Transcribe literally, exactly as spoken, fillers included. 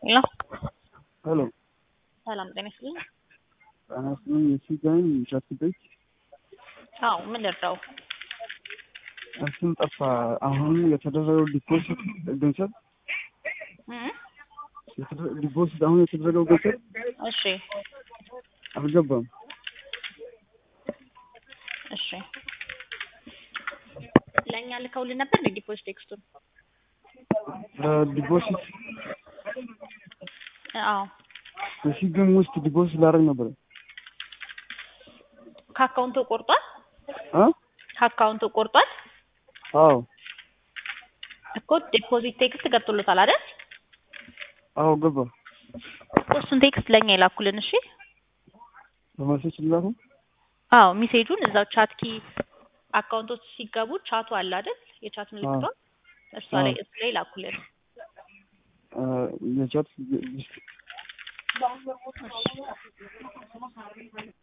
ሄሎ ሄሎ ሰላም ጤና ይስጥልኝ። አሁን የሲጋን ቻትቤት አዎ ምን ልርዳው? እሱን ጠፋ። አሁን የተደረገው ዲፖዚት ገንዘብ እ ዲፖዚት አሁን የተደረገው ገንዘብ እሺ አልገባም። እሺ ለኛ ልከውልን ነበር ዲፖዚት ቴክስቱን። ዲፖዚት አዎ የሲጋን ውስጥ ዲፖዚት ላደርግ ነበር። ከአካውንቱ ቆርጧል? አ ከአካውንቱ ቆርጧል? አዎ እኮ ዲፖዚት ቴክስት ገብቶሎታል አይደል? አዎ ገባ። እሱን ቴክስት ለኛ ይላኩልን። እሺ በመሴጅ ልላኩ? አዎ ሜሴጁን እዛው ቻት ኪ አካውንቶች ሲገቡ ቻቱ አለ አይደል? የቻት ምልክቷ እሷ ላይ እሱ ላይ ላኩልን። አ የቻት